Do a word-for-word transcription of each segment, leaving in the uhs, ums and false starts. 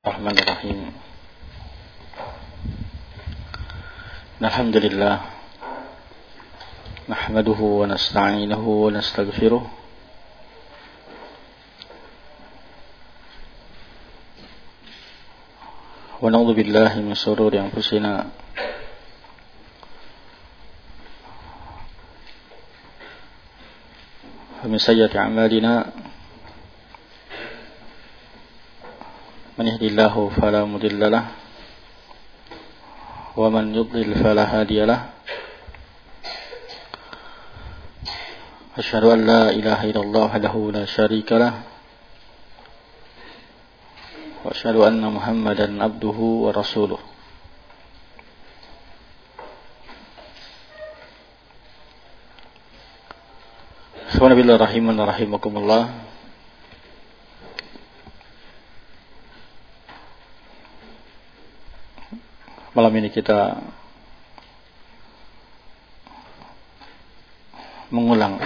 Bismillahirrahmanirrahim. Alhamdulillah nahmaduhu wa nasta'inuhu wa nastaghfiruh wa na'udzu billahi min shururi anfusina wa min sayyiati a'malina. Man yahdihillahu fala mudilla lahu wa man yudlil fala hadiya lahu. Asyhadu an la ilaha illallah wahdahu la syarika lahu wa asyhadu anna Muhammadan abduhu wa rasuluh. Subhanallah rahiman rahimakumullah. Malam ini kita mengulang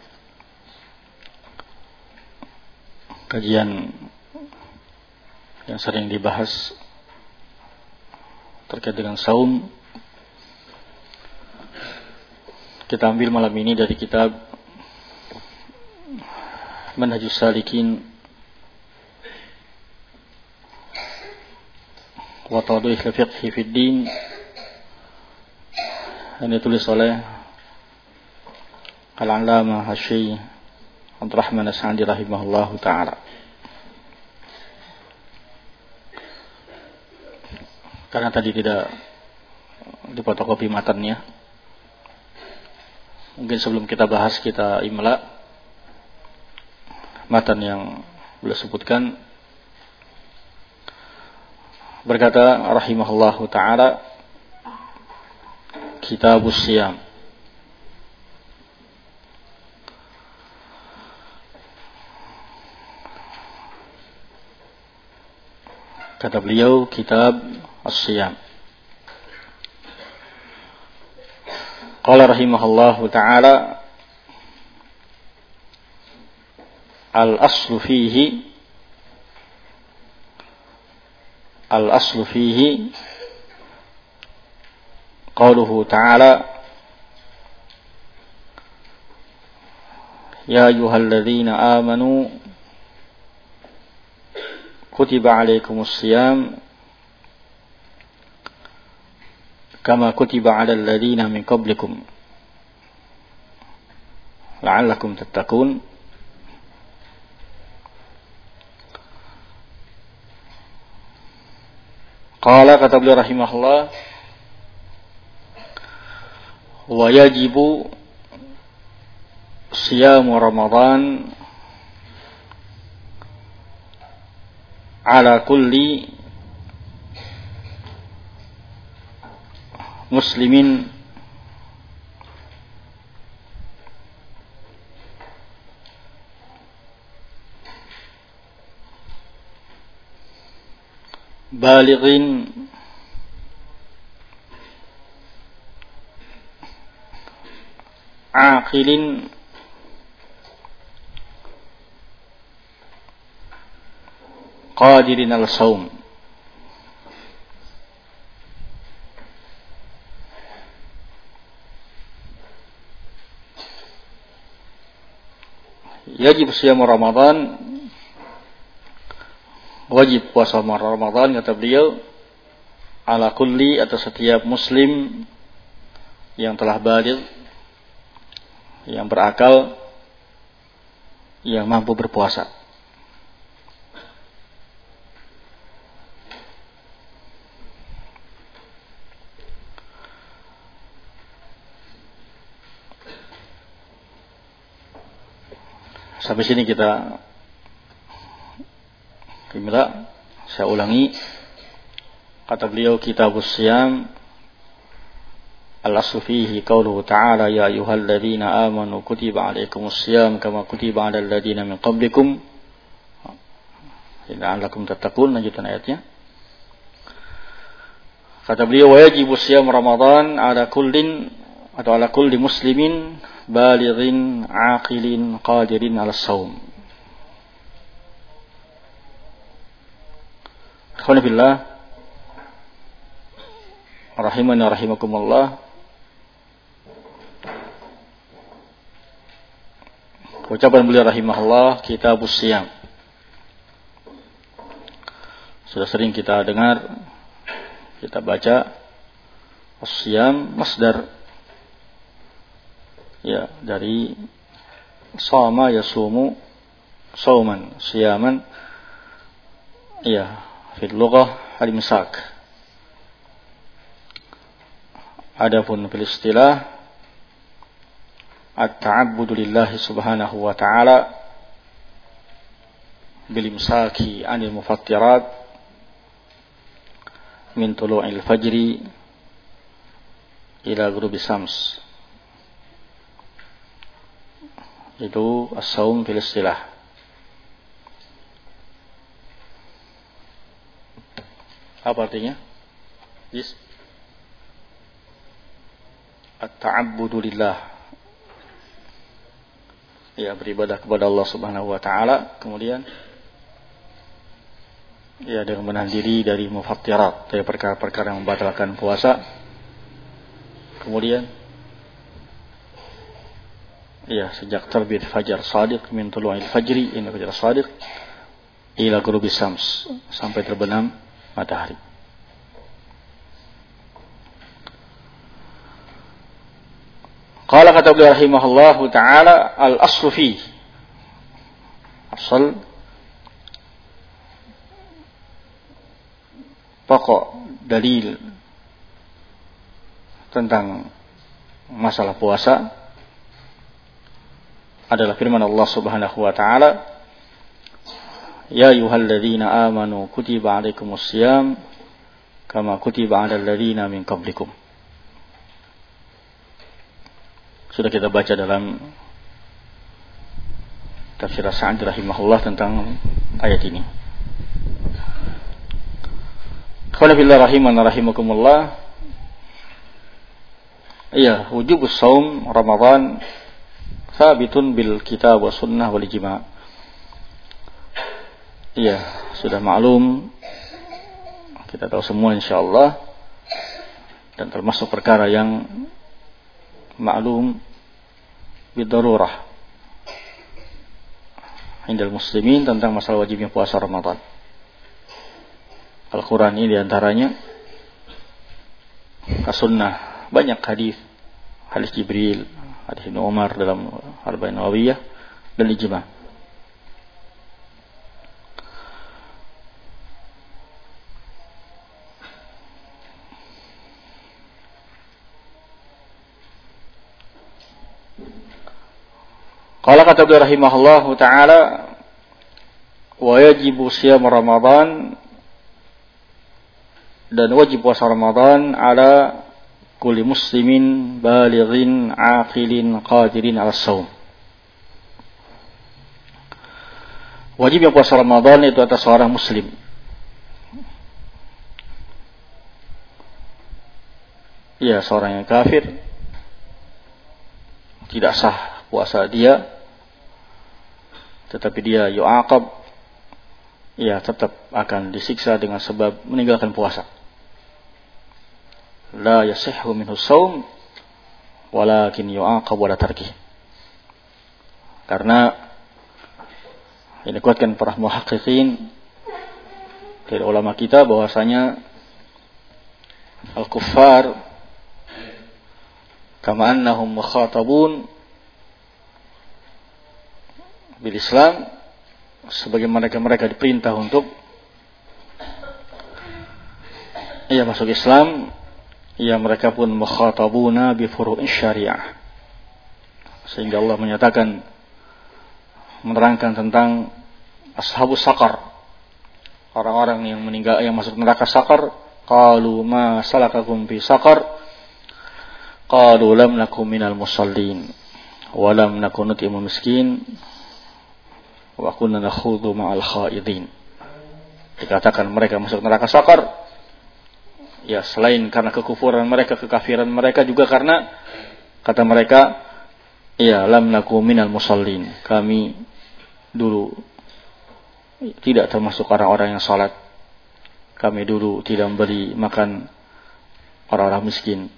kajian yang sering dibahas terkait dengan saum. Kita ambil malam ini dari kitab Manhajus Salikin wa Tawdih al-Fiqh fi ad-Din, yang ditulis oleh Al-Allamah Asy-Syaikh Abdurrahman As-Sa'di rahimahullahu ta'ala. Karena tadi tidak difotokopi matanya, mungkin sebelum kita bahas kita imla matan yang beliau sebutkan. Berkata rahimahullahu ta'ala, Kitabus Siyam. Kata beliau, Kitab As-Siyam. Qala rahimahullahu ta'ala, Al-aslu fihi Al-aslu fihi qauluhu ta'ala, Ya ayyuhalladzina amanu kutiba alaikumus siyam kama kutiba alal ladzina min qablikum la'allakum tattaqun. Qala, kata beliau rahimahullah, wa yajibu siyamu Ramadan ala kulli muslimin balighin aqilin qadirin al-sawm. Yajib siyam Ramadan, wajib puasa Ramadan, kata beliau, ala kulli, atas setiap muslim yang telah baligh, yang berakal, yang mampu berpuasa. Sampai sini kita Kimila, saya ulangi. Kata beliau, Kitabus Siyam, Al-aslu fihi qauluhu ta'ala, Ya ayyuhalladzina amanu kutiba alaikumus siyam kama kutiba alal ladzina min qablikum la'allakum tattaqun. Lanjutan ayatnya. Kata beliau, wa yajibu siyam Ramadan ala kullin atau ala kulli muslimin balighin aqilin qadirin ala saum. Ikhwan fillah, rahimani wa rahimakumullah. Ucapan beliau rahimahullah, Kitabus Siyam. Sudah sering kita dengar, kita baca As-Siyam masdar ya dari sama yasumu sauman, siyaman ya fil lughah al-imsak. Adapun fil istilah at-ta'abbudu lillahi subhanahu wa ta'ala bil imsaki 'anil mufattirat min tulu'il fajri ila ghurubi syams. Itu as-saum fil istilah. Apa artinya? Yes. At-ta'abbudu lillah. Ya, beribadah kepada Allah Subhanahu wa taala, kemudian ya dengan menahan diri dari mufattirat, dari perkara-perkara yang membatalkan puasa. Kemudian ya sejak terbit fajar shadiq min tulu'il fajri ila fajar shadiq ila ghurubi syams, sampai terbenam matahari. Qala kata beliau rahimahullahu ta'ala, al-aslu fi asal pokok dalil tentang masalah puasa adalah firman Allah Subhanahu wa ta'ala, ya ayyuhalladzina amanu kutiba 'alaikumus shiyam kama kutiba 'alal ladzina min qablikum. Sudah kita baca dalam tafsir As-Sa'di rahimahullah tentang ayat ini. Qala billah rahiman rahimakumullah. Iya, wujubus shaum Ramadan sabitun bil kitab wa sunnah wal ijma'. Iya, sudah maklum, kita tahu semua insyaallah, dan termasuk perkara yang maklum bidarurah indal muslimin tentang masalah wajibnya puasa Ramadan. Al-Quran ini diantaranya, As-Sunnah, banyak hadis, hadis Jibril, hadis Ibnu Umar dalam Arba'in Nawawiyah, dan ijma'. Qala kata beliau rahimahullahu ta'ala, wa yajibu siyam Ramadan, dan wajib puasa Ramadan ala kulli muslimin balighin aqilin qadirin ala shaum. Wajibnya puasa Ramadan itu atas seorang muslim, ya seorang yang kafir tidak sah puasa dia, tetapi dia yu'aqab, ya tetap akan disiksa dengan sebab meninggalkan puasa. La yasihhu minhu shaum walakin yu'aqab wala tarkih. Karena ini kuatkan para muhaqqiqin dari ulama kita bahwasanya al-kuffar kama annahum mukhatabun bil Islam, sebagaimana mereka mereka diperintah untuk ia masuk Islam, ya mereka pun mukhatabuna bi furu'in syariah. Sehingga Allah menyatakan, menerangkan tentang ashabus saqar, orang-orang yang meninggal, yang masuk neraka saqar. Qalu ma salakakum fi saqar, qalu lam nakum minal musallin wa lam nakun nut'imul miskin wa kunna nakhudhu ma'al khaidin. Dikatakan mereka masuk neraka saqar, ya selain karena kekufuran mereka, kekafiran mereka, juga karena kata mereka, ya lam nakum minal musallin, kami dulu tidak termasuk orang-orang yang salat. kami dulu tidak memberi makan orang-orang miskin.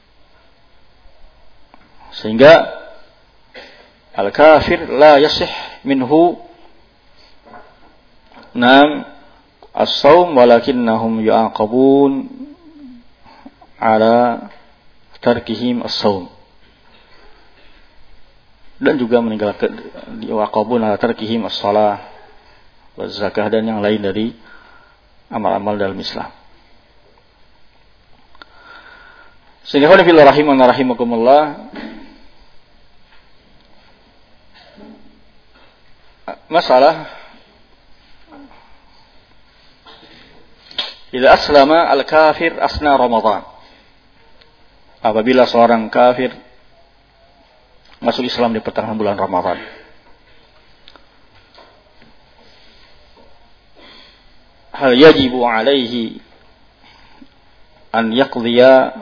Sehingga al-kafir la yasih minhu nam as-saum walakinnahum yu'aqabun ala tarkihim as-saum. Dan juga meninggalkan yu'aqabun ala tarkihim as-salah wa zakah dan yang lain dari amal-amal dalam Islam. Sehingga fillah rahimana rahimakumullah, masalah idza aslama al-kafir asna Ramadan. Apabila seorang kafir masuk Islam di pertengahan bulan Ramadan. Hal yajibu alaihi an yaqdiya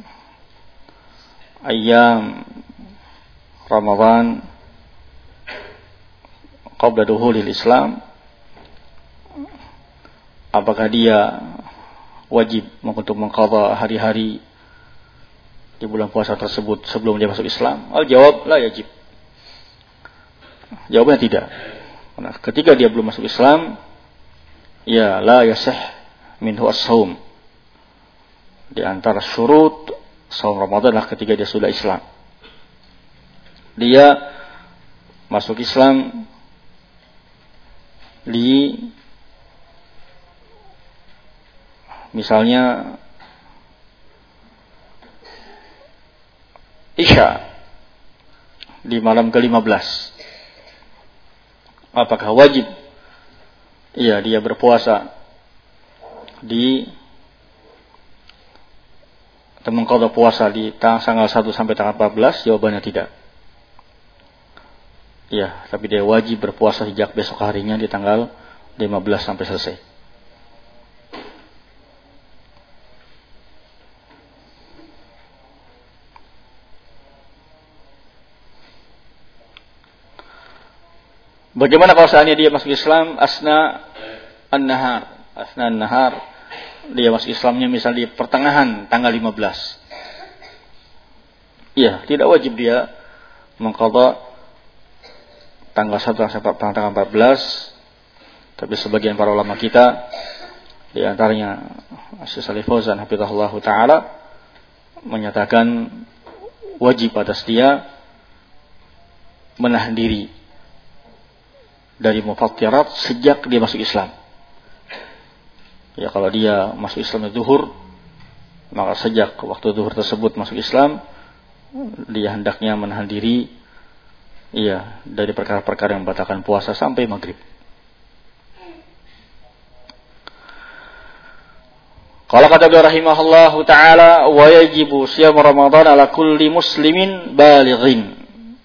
ayyam Ramadan qabla duhulil Islam? Apakah dia wajib untuk mengqadha hari-hari di bulan puasa tersebut sebelum dia masuk Islam? Al-jawab la yajib. Jawabnya tidak. Nah, ketika dia belum masuk Islam, ya la yasih minhu as-saum. Di antara syurut saum Ramadan adalah ketika dia sudah Islam. Dia masuk Islam di misalnya Isya di malam ke lima belas. Apakah wajib? Iya, dia berpuasa di mengqadha puasa di tanggal satu sampai tanggal empat belas? Jawabannya tidak. Iya, tapi dia wajib berpuasa sejak besok harinya di tanggal lima belas sampai selesai. Bagaimana kalau seandainya dia masuk Islam asna an-nahar, asna an-nahar, dia masuk Islamnya misalnya di pertengahan tanggal lima belas. Iya, tidak wajib dia mengqadha tanggal satu sampai tanggal empat belas. Tapi sebagian para ulama kita, di antaranya Syekh Shalih Fauzan hafizahullah taala, menyatakan wajib atas dia menahan diri dari mufattirat sejak dia masuk Islam. Ya, kalau dia masuk Islam di zuhur, maka sejak waktu zuhur tersebut masuk Islam, dia hendaknya menahan diri iya dari perkara-perkara yang membatalkan puasa sampai maghrib. Qala kata beliau rahimahullahu taala, wa yajibu siyam Ramadan ala kulli muslimin balighin.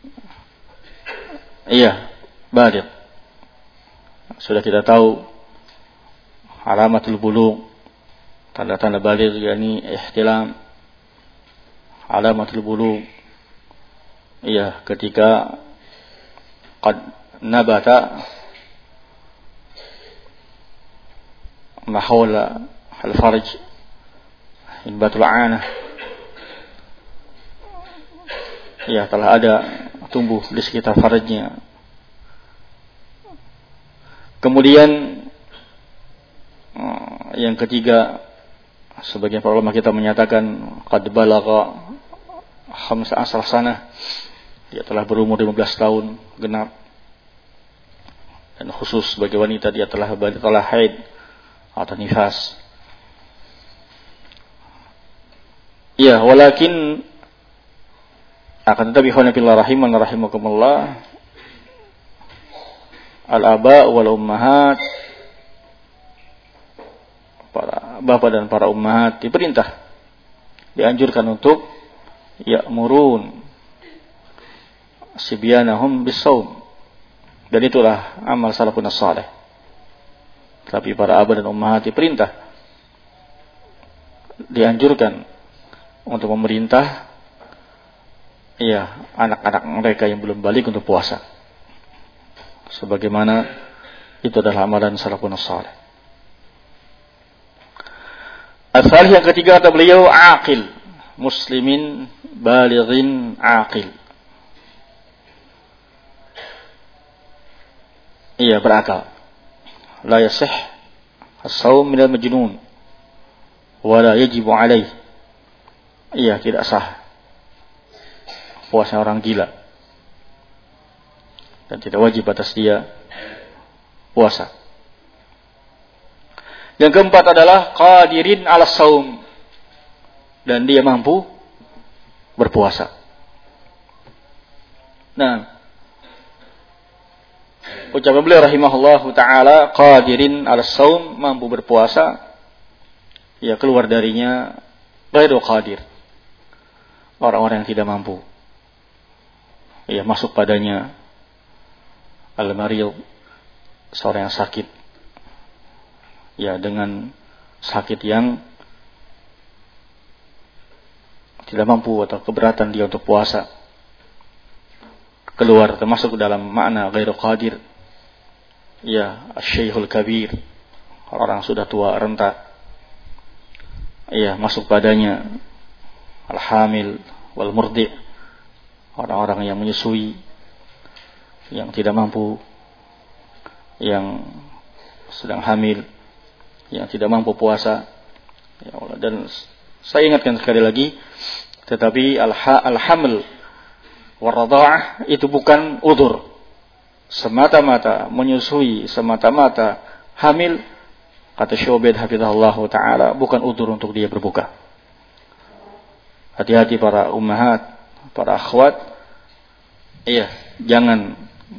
Iya, baligh. Sudah kita tahu alamatul bulugh, tanda-tanda baligh yakni ihtilam. Alamatul bulugh, iya, ketika qad nabata ma hawla al-farj inbatul aanah, iya, telah ada tumbuh di sekitar farajnya. Kemudian yang ketiga, sebagian para ulama kita menyatakan qad balagha khamsa asar sanah, dia telah berumur lima belas tahun genap. Dan khusus bagi wanita dia telah telah haid atau nifas. Ya, walakin akan tetapi khonafillah rahiman rahimakumullah, al-aba wal ummahat, para bapak dan para ummahat diperintah, dianjurkan untuk ya'murun sibyanahum bis-shaum, dan itulah amal salafun salih. Tapi para aba dan ummahat diperintah, dianjurkan untuk memerintah ya anak-anak mereka yang belum balik untuk puasa, sebagaimana itu adalah amalan salafun salih. Asal yang ketiga kata beliau aqil, muslimin balighin aqil. Iya, berakal. La yasih as-shaum min al-majnun wa la yajibu alaih. Iya, tidak sah puasa orang gila dan tidak wajib atas dia puasa. Yang keempat adalah qadirin ala shaum, dan dia mampu berpuasa. Nah, ucapan beliau rahimahullahu ta'ala qadirin ala shaum, mampu berpuasa, ya keluar darinya ghairu qadir, orang-orang yang tidak mampu, ya masuk padanya al-marid, seorang yang sakit, ya dengan sakit yang tidak mampu atau keberatan dia untuk puasa, keluar termasuk dalam makna ghairu qadir. Ya, asy-syaikhul kabir, orang sudah tua renta, ya masuk padanya al-hamil wal murdi, orang-orang yang menyusui, yang tidak mampu, yang sedang hamil, yang tidak mampu puasa. Ya Allah, dan saya ingatkan sekali lagi, tetapi al-hamil war radha'ah itu bukan udzur. Semata-mata menyusui, semata-mata hamil, kata Syu'baid hafizahullah ta'ala, bukan udzur untuk dia berbuka. Hati-hati para ummahat, para akhwat, iya, jangan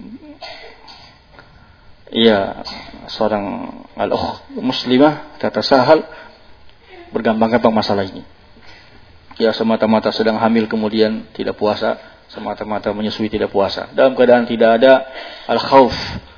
iya seorang al-ukh muslimah tatasahal bergampang-gampang masalah ini. Ya, semata-mata sedang hamil kemudian tidak puasa, semata-mata menyusui tidak puasa, dalam keadaan tidak ada al-khauf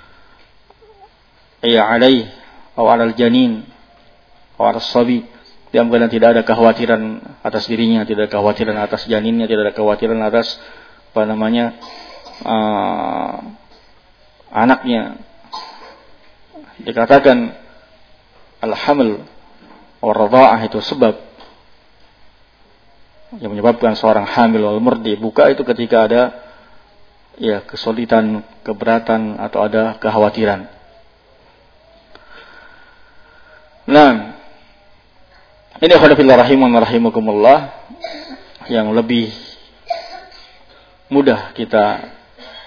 ya alaih atau alal janin atau alas sabi, dalam keadaan tidak ada kekhawatiran atas dirinya, tidak ada kekhawatiran atas janinnya, tidak ada kekhawatiran atas apa namanya uh, anaknya. Dikatakan al-haml war radha'ah itu sebab yang menyebabkan seorang hamil wal murdi buka itu ketika ada ya kesulitan, keberatan atau ada kekhawatiran. Nah, ini khonafillah rahimun rahimakumullah yang lebih mudah kita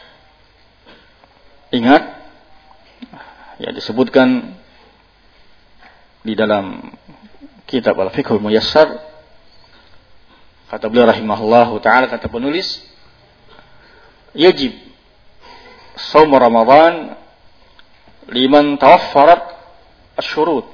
ingat, ya disebutkan di dalam kitab Al-Fiqhul Muyassar. Kata beliau rahimahullahu ta'ala, kata penulis, yajib shaum Ramadan liman tawaffarat asy-syurut.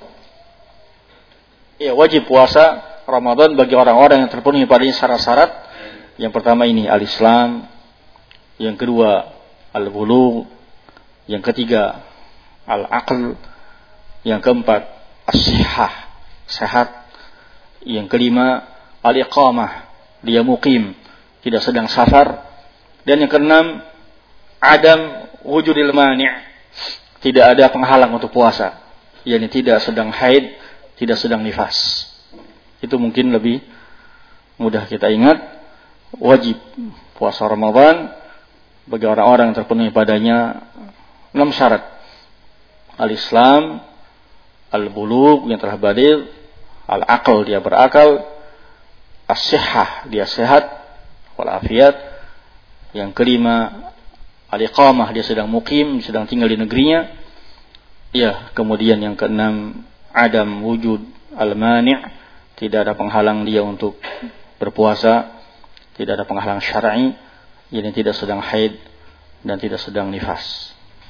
Ya, wajib puasa Ramadan bagi orang-orang yang terpenuhi padanya syarat-syarat. Yang pertama ini al-Islam, yang kedua al-bulugh, yang ketiga al-aql, yang keempat as-sihhah, sehat, yang kelima al-iqamah, dia muqim, tidak sedang safar, dan yang keenam adam wujudil mani', tidak ada penghalang untuk puasa, yakni tidak sedang haid, tidak sedang nifas. Itu mungkin lebih mudah kita ingat. Wajib puasa Ramadan bagi orang-orang yang terpenuhi padanya enam syarat: al-Islam, al-bulugh yang telah baligh, al-aql dia berakal, as-sihhah dia sehat, wal afiyat, yang kelima al-iqamah dia sedang muqim, sedang tinggal di negerinya, ya, kemudian yang keenam adam wujud al-mani', tidak ada penghalang dia untuk berpuasa, tidak ada penghalang syar'i, yakni tidak sedang haid dan tidak sedang nifas.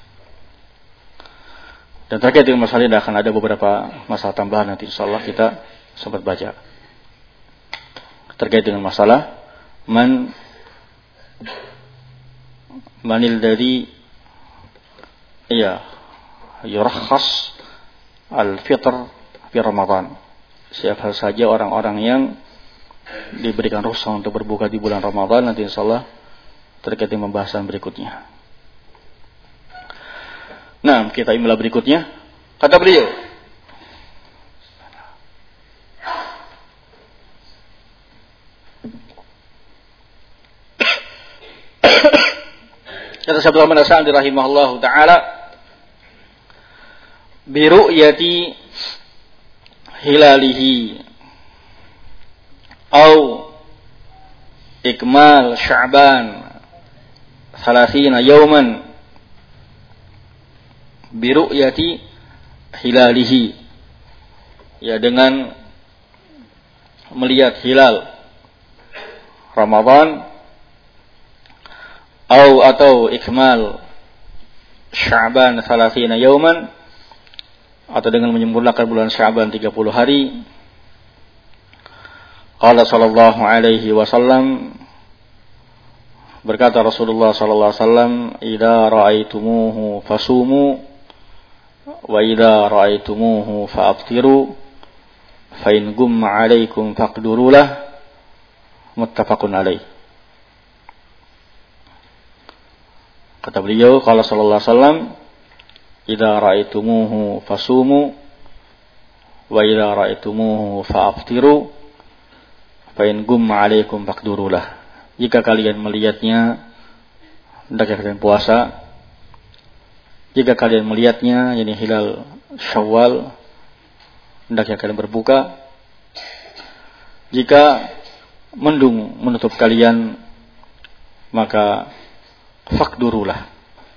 Dan terkait dengan masalah ini akan ada beberapa masalah tambahan, nanti insyaallah kita sempat baca terkait dengan masalah man manil dari ya yurakhas al-fitr fi Ramadan. Siapa saja orang-orang yang diberikan rukhsah untuk berbuka di bulan Ramadan, nanti insyaallah terkait dengan pembahasan berikutnya. Nah, kita imla berikutnya. Kata beliau, Kata Syekh Abdul Rahman As-Sa'di rahimahullahu taala, bi ru'yati hilalihi au ikmal Sya'ban thalathina yawman bi ru'yati hilalihi, ya dengan melihat hilal Ramadan, au atau ikmal Sya'ban thalathina yawman, atau dengan menyempurnakan bulan Sya'ban tiga puluh hari. Qala sallallahu alaihi wasallam, berkata Rasulullah sallallahu alaihi wasallam, idza ra'aitumuhu fasumu wa idza ra'aitumuhu fa'aftiru fa in gumma 'alaikum faqduru lah, muttafaqun alaih. Kata beliau, qala sallallahu alaihi wasallam, idza ra'aitumuhu fasumu wa idza ra'aitumuhu fa'aftiru fa in gumma 'alaikum faqduru lah. Jika kalian melihatnya, hendaknya kalian puasa. Jika kalian melihatnya, yakni hilal Syawal, hendaknya kalian berbuka. Jika mendung menutup kalian, maka fakdurulah.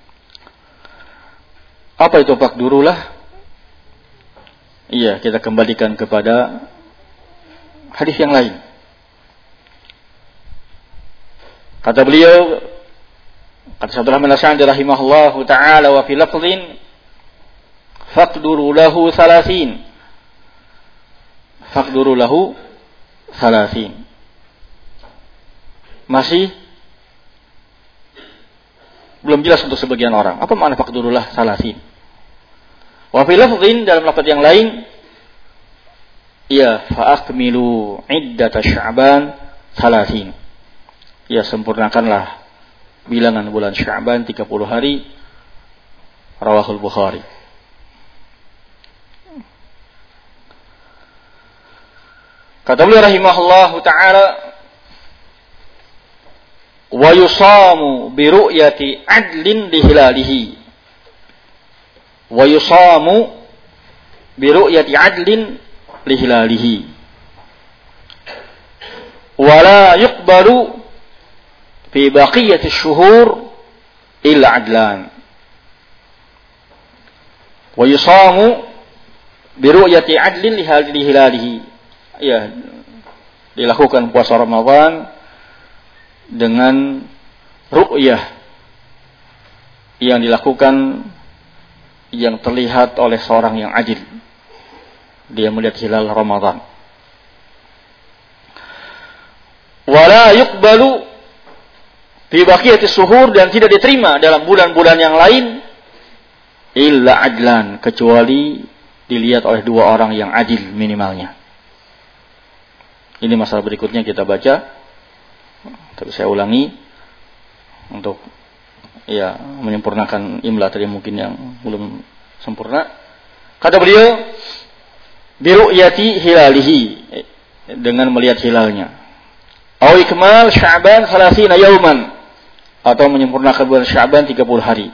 Apa itu fakdurulah? Iya, kita kembalikan kepada hadis yang lain. Kata beliau, kata Syekh Abdul Rahman As-Sa'di rahimahullahu ta'ala, wa fi lafdhin faqduru lahu thalathin. Faqduru lahu thalathin. Masih belum jelas untuk sebagian orang. Apa makna faqdurullah thalathin? Wa fi lafdhin, dalam lafaz yang lain, ya fa'akmilu iddata Sya'ban thalathin. Ya, sempurnakanlah bilangan bulan Sya'ban tiga puluh hari. Rawahul Bukhari. Kata beliau rahimahullahu ta'ala, wa yusamu bi ru'yati adlin li hilalihi. Wa yusamu bi ru'yati adlin li hilalihi. Wa la yuqbalu fi baqiyati syuhur illa adlan. Wa yusamu bi ru'yati adlin li hilalihi. Ya, dilakukan puasa Ramadan dengan ru'yah yang dilakukan, yang terlihat oleh seorang yang adil. Dia melihat hilal Ramadan. Wala yuqbalu fi baqiyati syuhur, dan tidak diterima dalam bulan-bulan yang lain illa adlan, kecuali dilihat oleh dua orang yang adil minimalnya. Ini masalah berikutnya kita baca. Tapi saya ulangi untuk ya menyempurnakan imla tadi mungkin yang belum sempurna. Kata beliau, bi ru'yati hilalihi, dengan melihat hilalnya. Au ikmal Sya'ban thalathina yawman, atau menyempurnakan bulan Sya'ban tiga puluh hari.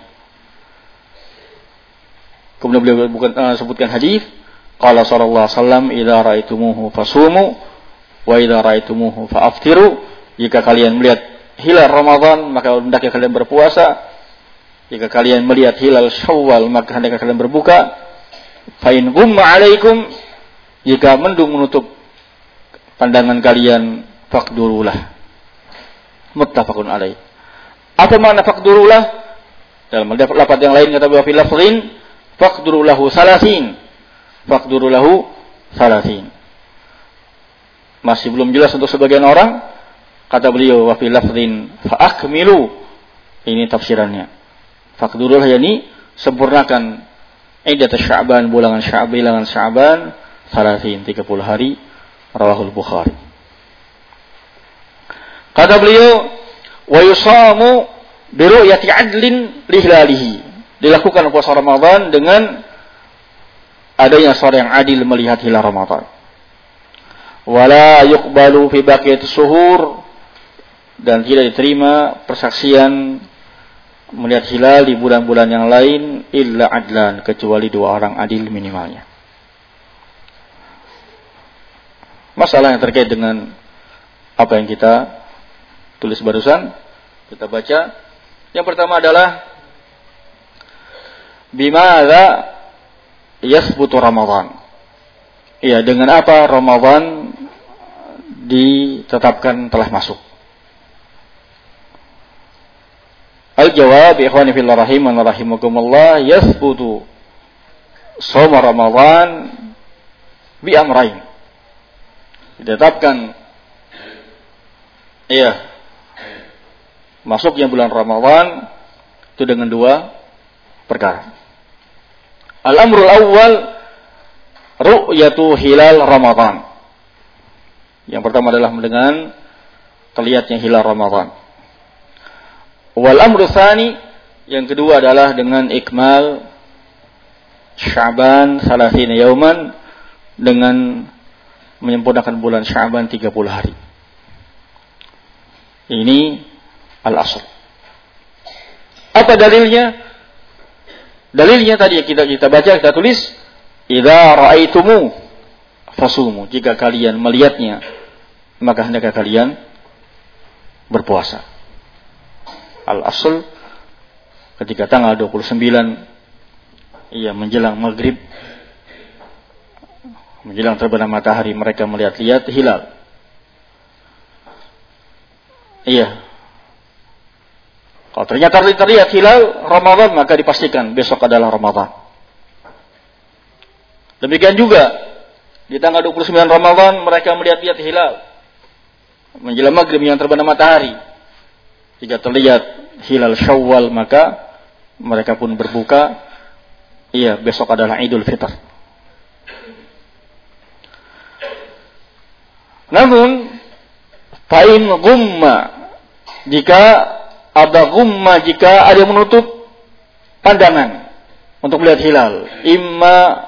Kemudian beliau bukan uh, sebutkan hadis, qala sallallahu alaihi wasallam, idza ra'aitumuhu fasumu wa idza ra'aitumuhu fa'aftiru. Jika kalian melihat hilal Ramadan, maka hendaknya kalian berpuasa. Jika kalian melihat hilal Syawal, maka hendaknya kalian berbuka. Fa in gumma 'alaikum, jika mendung menutup pandangan kalian, faqdurulah. Muttafaqun alaih. Apa makna faqdurulah? Dalam lafaz yang lain kata beliau, fi lafdhin faqdurulahu thalathin. Faqdurulahu thalathin. Masih belum jelas untuk sebagian orang. Kata beliau, wa fi lafdhin fa'akmilu. Ini tafsirannya. Faqdurulah, yakni sempurnakan iddat Sya'ban, bulan Sya'ban, bilangan Sya'ban thalathin, tiga puluh hari. Rawahul Bukhari. Kata beliau, wa yusamu bi ru'yati adlin li hilalihi. Dilakukan puasa Ramadan dengan adanya seorang yang adil melihat hilal Ramadan. Wala yuqbalu fi baqiyati syuhur, dan tidak diterima persaksian melihat hilal di bulan-bulan yang lain illa adlan, kecuali dua orang adil minimalnya. Masalah yang terkait dengan apa yang kita tulis barusan, kita baca. Yang pertama adalah bimadza yathbutu Ramadan. Iya, dengan apa Ramadan ditetapkan telah masuk? Al-jawab, ikhwani fillah rahiman rahimakumullah, yathbutu shaum Ramadan bi amrayn. Ditetapkan iya masuknya bulan Ramadan itu dengan dua perkara. Al-amrul awwal ru'yatu hilal Ramadan. Yang pertama adalah dengan terlihatnya hilal Ramadan. Wal amru tsani, yang kedua adalah dengan ikmal Sya'ban salasina yauman, dengan menyempurnakan bulan Sya'ban tiga puluh hari. Ini al-asl. Apa dalilnya? Dalilnya tadi kita kita baca, kita tulis, idza ra'aitumu fasumu. Jika kalian melihatnya, maka hendaknya kalian berpuasa. Al-asl ketika tanggal dua puluh sembilan iya menjelang maghrib, menjelang terbenam matahari, mereka melihat-lihat hilal. Iya. Kalau ternyata terlihat hilal Ramadan, maka dipastikan besok adalah Ramadan. Demikian juga di tanggal dua puluh sembilan Ramadan mereka melihat-lihat hilal menjelang maghrib yang terbenam matahari. Jika terlihat hilal Syawal, maka mereka pun berbuka. Iya, besok adalah Idul Fitr. Namun, fa'in gumma, jika ada gumma, jika ada yang menutup pandangan untuk melihat hilal, imma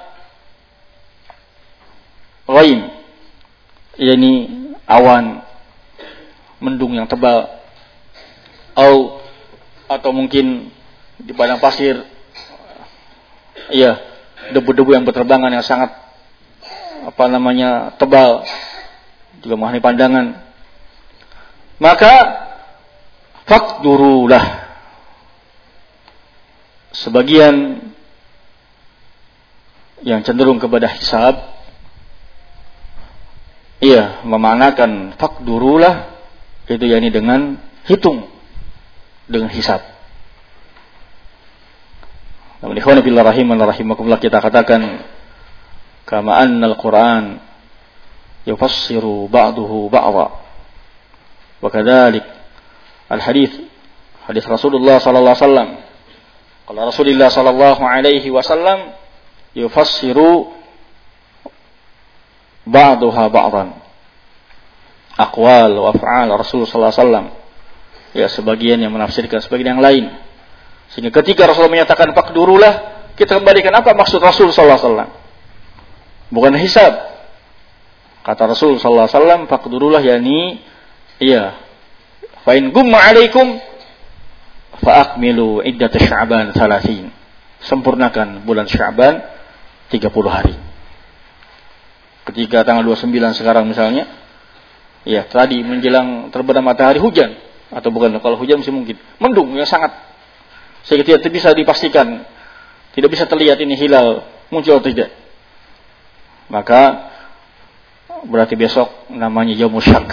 ghaim, yakni awan mendung yang tebal, atau atau mungkin di padang pasir, iya, debu-debu yang berterbangan yang sangat apa namanya tebal juga menghadang pandangan, maka faqdurulah. Sebagian yang cenderung kepada hisab, iya, memaknakan faqdurulah itu yakni dengan hitung, dengan hisab. Namun ikhwan fillah rahiman rahimakumullah, kita katakan kama annal Qur'an yufassiru ba'dahu ba'dha, wa kadzalik al-hadits, hadis Rasulullah sallallahu alaihi wasallam, qala Rasulullah sallallahu alaihi wasallam yufassiru ba'daha ba'dhan, aqwal wa af'al Rasul sallallahu alaihi wasallam. Ya, sebagian yang menafsirkan sebagian yang lain. Sehingga ketika Rasul menyatakan faqdurulah, kita kembalikan apa maksud Rasul sallallahu alaihi wasallam. Bukan hisab. Kata Rasul sallallahu alaihi wasallam faqdurulah, yakni iya, fa in gumma alaikum fa akmilu iddat Sya'ban salasin. Sempurnakan bulan Sya'ban tiga puluh hari. Ketika tanggal dua puluh sembilan sekarang misalnya, ya tadi menjelang terbenam matahari hujan, atau bukan, kalau hujan masih mungkin mendung yang sangat, sehingga tidak bisa dipastikan, tidak bisa terlihat ini hilal muncul atau tidak, maka berarti besok namanya Yaumul Syak.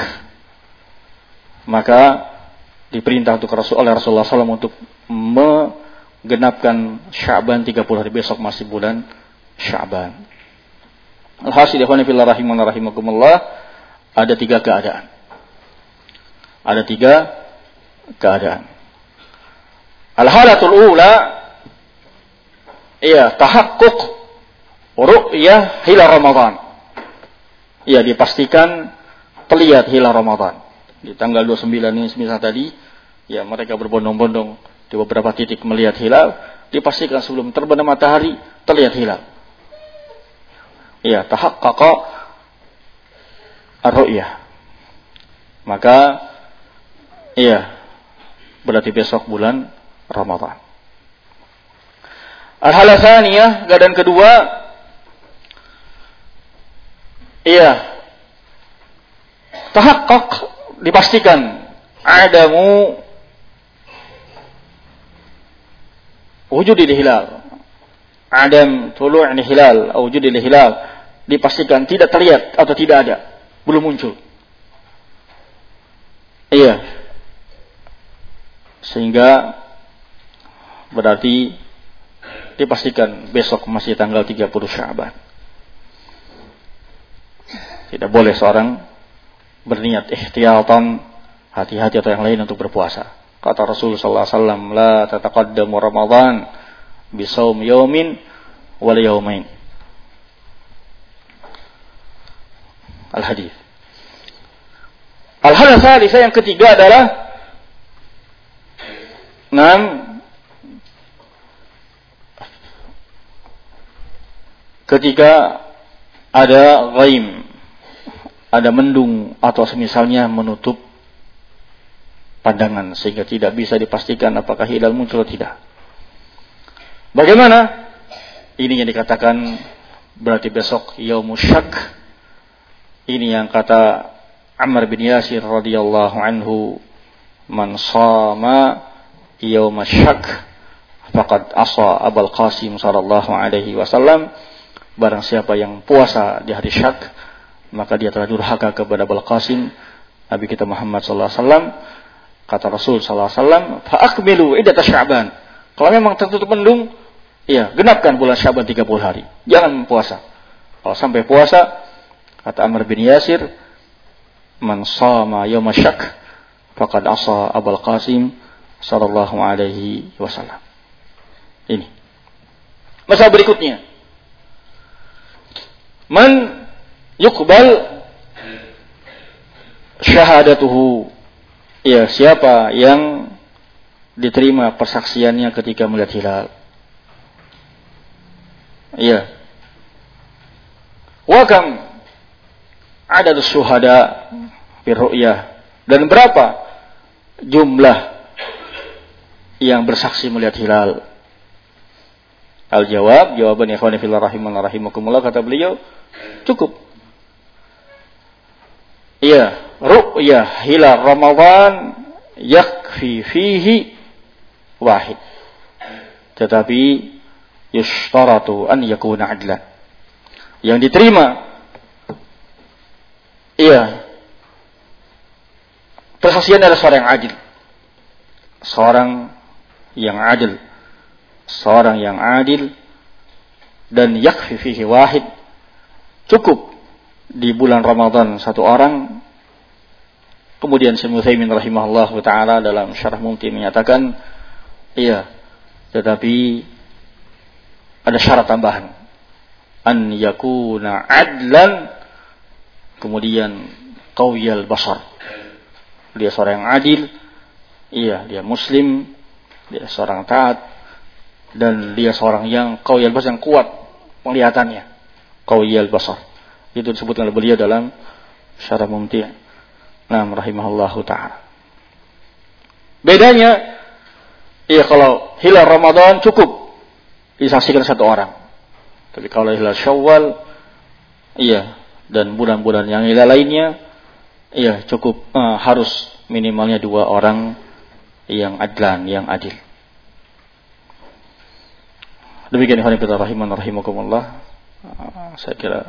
Maka diperintah untuk Rasul oleh Rasulullah sallallahu alaihi wasallam untuk menggenapkan Sya'ban tiga puluh hari, besok masih bulan Sya'ban. Alhasil ikhwan fillah rahiman rahimakumullah, ada tiga keadaan. Ada tiga keadaan. Al-halatul ula, iya, tahaqquq ru'yah hilal Ramadan. Iya, dipastikan terlihat hilal Ramadan. Di tanggal dua puluh sembilan ini semisal tadi, ya mereka berbondong-bondong di beberapa titik melihat hilal, dipastikan sebelum terbenam matahari terlihat hilal. Iya, tahaqqaqa ar-ru'yah. Maka iya, berarti besok bulan Ramadan. Al-halah tsaniyah, keadaan kedua, iya, tahaqqaq, dipastikan adamu wujudil hilal. Adam tulu'il hilal atau wujudil hilal, dipastikan tidak terlihat atau tidak ada, belum muncul. Iya. Sehingga berarti dipastikan besok masih tanggal tiga puluh Sya'ban. Tidak boleh seorang berniat ihtiyatan, hati-hati atau yang lain untuk berpuasa. Kata Rasulullah sallallahu alaihi wasallam, la tataqaddamu Ramadan bisawm yaumin wal yaumain. Al-hadis. Al-halah tsalitsah, yang ketiga adalah enam, ketika ada ghaim, ada mendung atau semisalnya menutup pandangan sehingga tidak bisa dipastikan apakah hilal muncul atau tidak. Bagaimana? Ini yang dikatakan berarti besok yaumus syak. Ini yang kata Ammar bin Yasir radhiyallahu anhu, man shama yaumas syak faqad asa Abul Qasim sallallahu alaihi wasallam. Barang siapa yang puasa di hari syak, maka dia telah durhaka kepada Abul Qasim, Nabi kita Muhammad sallallahu alaihi wasallam. Kata Rasul sallallahu alaihi wasallam, fa akmilu iddat Sya'ban. Kalau memang tertutup mendung, ya, genapkan bulan Sya'ban tiga puluh hari. Jangan puasa. Kalau sampai puasa, kata Ammar bin Yasir, man shama yauma syak faqad asa Abul Qasim sallallahu alaihi wasallam. Ini. Masalah berikutnya. Man yuqbal syahadatuhu. Ya, siapa yang diterima persaksiannya ketika melihat hilal? Iya. Wa kam adadus syuhada fi ru'yah, dan berapa jumlah yang bersaksi melihat hilal? Al-jawab, jawaban ikhwani fillah rahiman rahimakumullah, kata beliau, cukup. Iya, ru'yah hilal Ramadan yakfi fihi wahid. Tetapi yushtaratu an yakuna adlan. Yang diterima, iya, persaksian adalah seorang yang adil. Seorang yang adil. Seorang yang adil, dan yakfi fihi wahid, cukup di bulan Ramadan satu orang. Kemudian Syekh Utsaimin rahimahullah taala dalam Syarah Mumti menyatakan, iya, tetapi ada syarat tambahan, an yakuna adlan, kemudian qawiyal basar, dia seorang yang adil, iya, dia muslim, dia seorang taat, dan dia seorang yang qawiyal basar, yang kuat penglihatannya, qawiyal basar. Itu disebutkan oleh beliau dalam Syarah Mumti'. Nah, rahimahullahu ta'ala. Bedanya, iya, kalau hilal Ramadan cukup disaksikan satu orang. Tapi kalau hilal Syawal, iya, dan bulan-bulan yang hilal lainnya, iya, cukup uh, harus minimalnya dua orang yang adlan, yang adil. Demikian ikhwan fillah rahiman rahimakumullah. Uh, saya kira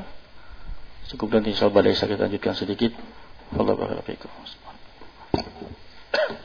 cukup, dan insyaallah bisa kita lanjutkan sedikit. Wallahu a'lam bishawab.